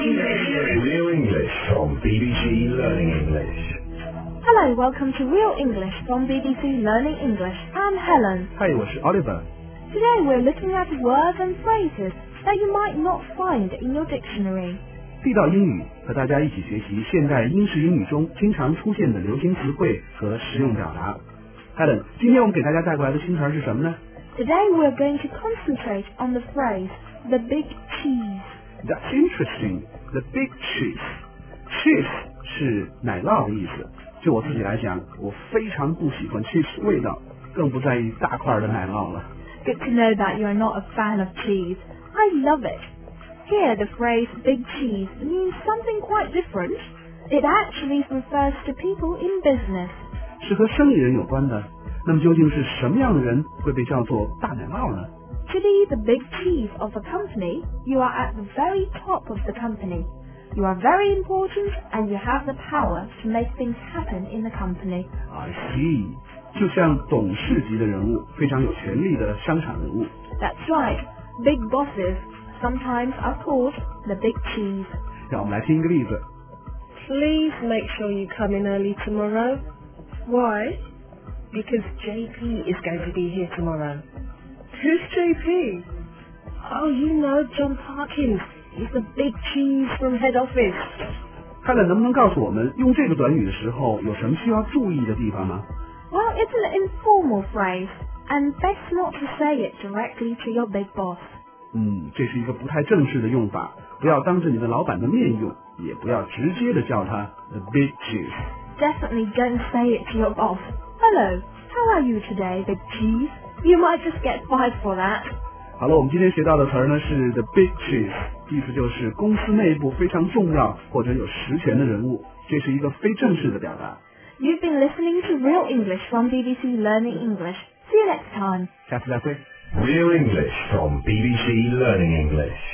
Real English from BBC Learning English. Hello, welcome to Real English from BBC Learning English. I'm Helen. Hi, 我是 Oliver. Today we're looking at words and phrases that you might not find in your dictionary. 地道英语和大家一起学习现代英式英语中经常出现的流行词汇和实用表达。Helen， 今天我们给大家带过来的新词是什么呢？ Today we're going to concentrate on the phrase, the big cheese. That's interesting. The big cheese. Cheese 是奶酪的意思。就我自己来讲，我非常不喜欢 cheese 味道，更不在意大块的奶酪了。 Good to know that you're not a fan of cheese. I love it. Here the phrase big cheese means something quite different. It actually refers to people in business. 是和生意人有关的。那么究竟是什么样的人会被叫做大奶酪呢？ To be the big cheese of a company, you are at the very top of the company. You are very important and you have the power to make things happen in the company. I see. 就像董事级的人物，非常有权力的商场人物。 That's right. Big bosses sometimes are called the big cheese. 让我们来听一个例子。 Please make sure you come in early tomorrow. Why? Because JP is going to be here tomorrow. Who's JP? Oh, you know John Parkins. He's the big cheese from head office. Helen 能不能告诉我们，用这个短语的时候有什么需要注意的地方吗？ Well, it's an informal phrase, and best not to say it directly to your big boss. 这是一个不太正式的用法，不要当着你的老板的面用，也不要直接的叫他 the big cheese. Definitely don't say it to your boss. Hello, how are you today, big cheese? You might just get fired for that. 好了，我们今天学到的词呢是 the big cheese， 意思就是公司内部非常重要或者有实权的人物，这是一个非正式的表达。 You've been listening to Real English from BBC Learning English. See you next time. 下次再会。 Real English from BBC Learning English.